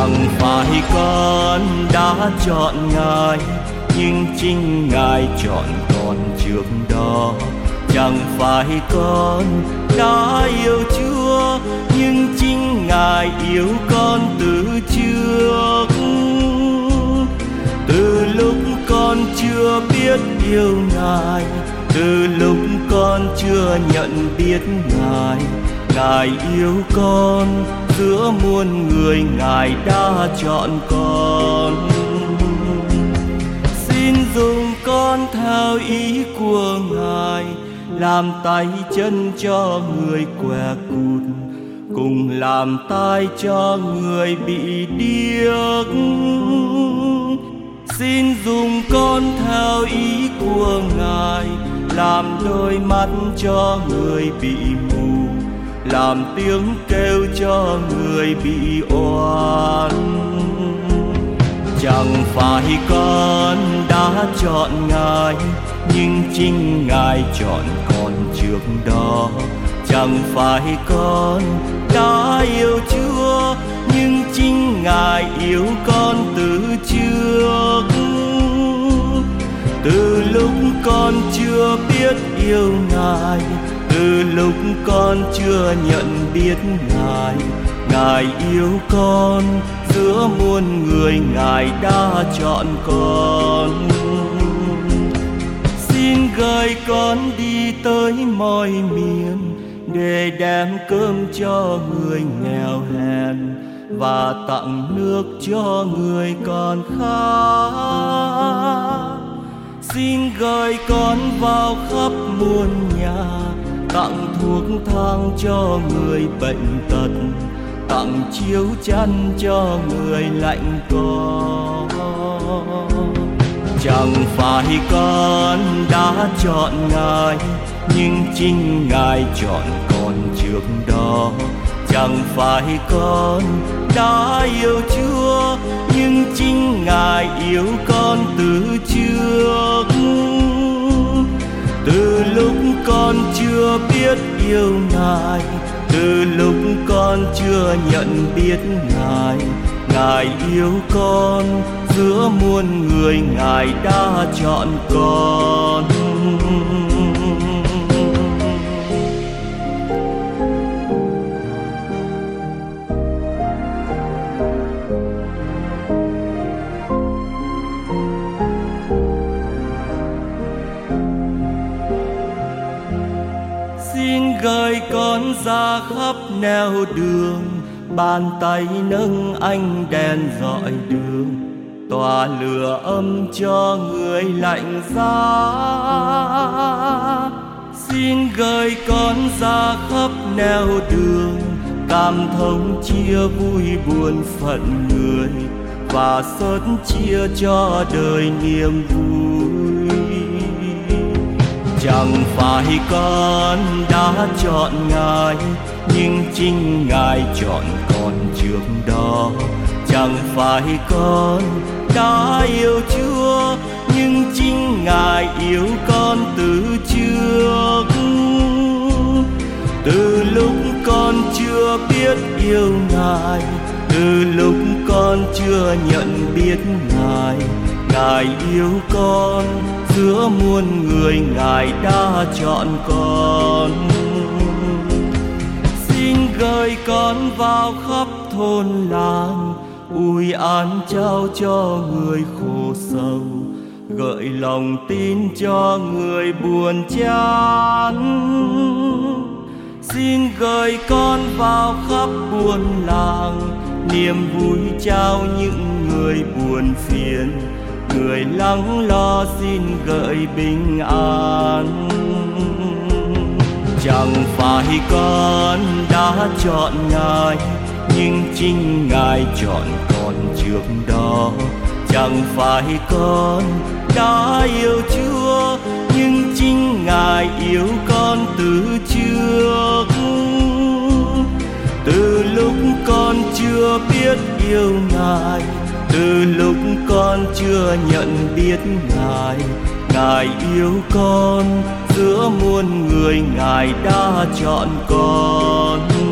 Chẳng phải con đã chọn Ngài, nhưng chính Ngài chọn con trước đó. Chẳng phải con đã yêu Chúa, nhưng chính Ngài yêu con từ trước. Từ lúc con chưa biết yêu Ngài, từ lúc con chưa nhận biết Ngài, Ngài yêu con, giữa muôn người Ngài đã chọn con. Xin dùng con theo ý của Ngài, làm tay chân cho người què cụt, cùng làm tai cho người bị điếc. Xin dùng con theo ý của Ngài, làm đôi mắt cho người bị mù, làm tiếng kêu cho người bị oan. Chẳng phải con đã chọn Ngài, nhưng chính Ngài chọn con trước đó. Chẳng phải con đã yêu Chúa, nhưng chính Ngài yêu con từ trước. Từ lúc con chưa biết yêu Ngài, từ lúc con chưa nhận biết Ngài, Ngài yêu con, giữa muôn người Ngài đã chọn con. Xin gửi con đi tới mọi miền, để đem cơm cho người nghèo hèn, và tặng nước cho người còn khát. Xin gửi con vào khắp muôn nhà, tặng thuốc thang cho người bệnh tật, tặng chiếu chăn cho người lạnh co. Chẳng phải con đã chọn Ngài, nhưng chính Ngài chọn con trước đó. Chẳng phải con đã yêu Chúa, nhưng chính Ngài yêu con từ trước. Từ lúc con chưa biết yêu Ngài, từ lúc con chưa nhận biết Ngài, Ngài yêu con, giữa muôn người Ngài đã chọn con. Xin gửi con ra khắp nẻo đường, bàn tay nâng ánh đèn rọi đường, tỏa lửa ấm cho người lạnh giá. Xin gửi con ra khắp nẻo đường, cảm thông chia vui buồn phận người, và sớt chia cho đời niềm vui. Chẳng phải con đã chọn Ngài, nhưng chính Ngài chọn con trước đó. Chẳng phải con đã yêu Chúa, nhưng chính Ngài yêu con từ trước. Từ lúc con chưa biết yêu Ngài, từ lúc con chưa nhận biết Ngài, Ngài yêu con, giữa muôn người Ngài đã chọn con. Xin gửi con vào khắp thôn làng, ủi an trao cho người khổ sầu, gợi lòng tin cho người buồn chán. Xin gửi con vào khắp buôn làng, niềm vui trao những người buồn phiền, người lắng lo xin gợi bình an. Chẳng phải con đã chọn Ngài, nhưng chính Ngài chọn con trước đó. Chẳng phải con đã yêu Chúa, nhưng chính Ngài yêu con từ trước. Từ lúc con chưa biết yêu Ngài, từ lúc con chưa nhận biết Ngài, Ngài yêu con, giữa muôn người Ngài đã chọn con.